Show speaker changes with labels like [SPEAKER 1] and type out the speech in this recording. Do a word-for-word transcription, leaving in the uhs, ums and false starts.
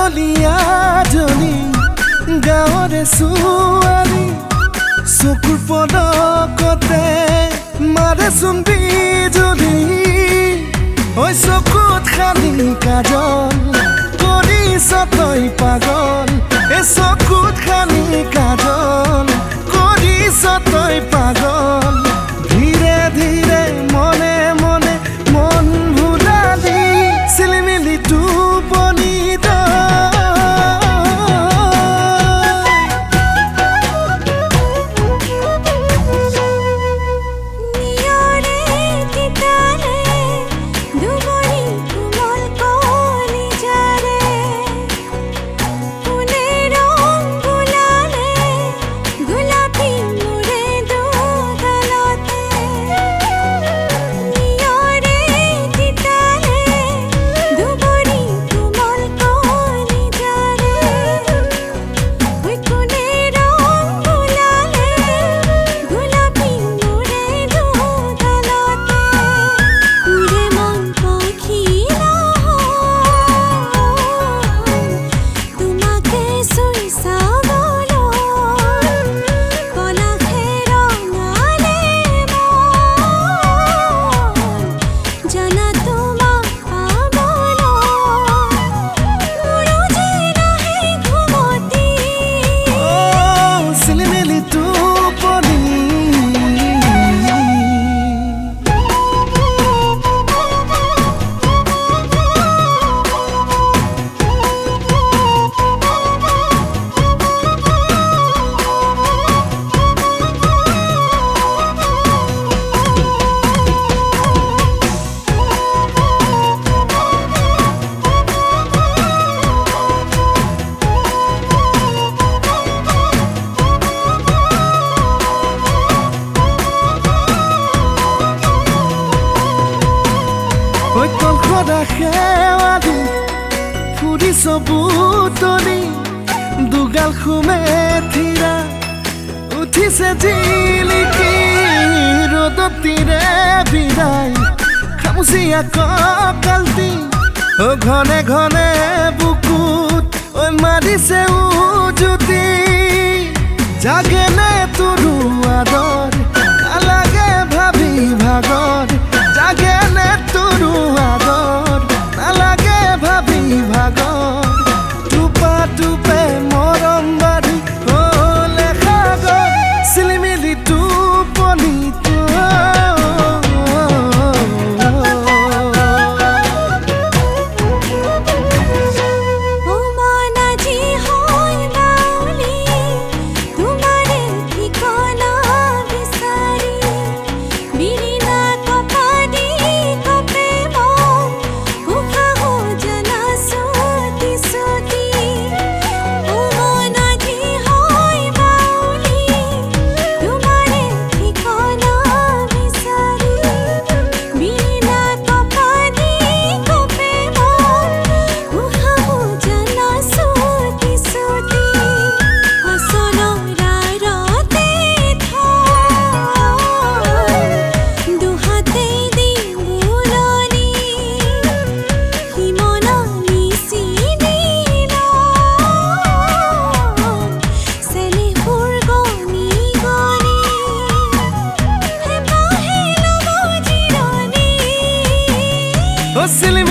[SPEAKER 1] পাগলিয়া জনী গাঁৱৰে ছোৱালী চকুৰ পলকতে মাৰেচোন বিজুলী ঐ চকুত খালি কাজল কৰিছ তই পাগল এ চকুত খালি কাজল কৰিছ তই পাগল ধীৰে ধীৰে মনে মনে মন ভুলালি চিলিমিলি টোপনি খেৱালি ফুৰিছ বুটলি দুগাল খুমে থিৰা উঠিছে জিলিকি ৰ'দত তিৰে বিদায় খামুচিয়া কঁকালটি ও ঘনে ঘনে বুকুত ঐ মাৰিছে উজুতি জাগেনে তোৰো আদৰ নালাগে ভাবি ভাগৰ জাগেনে তোৰো আদৰ নালাগে ভাবি ভাগৰ টুপা টুপে মৰম বাঢ়ি হ'লে সাগৰ চিলিমিলি টোপনি silly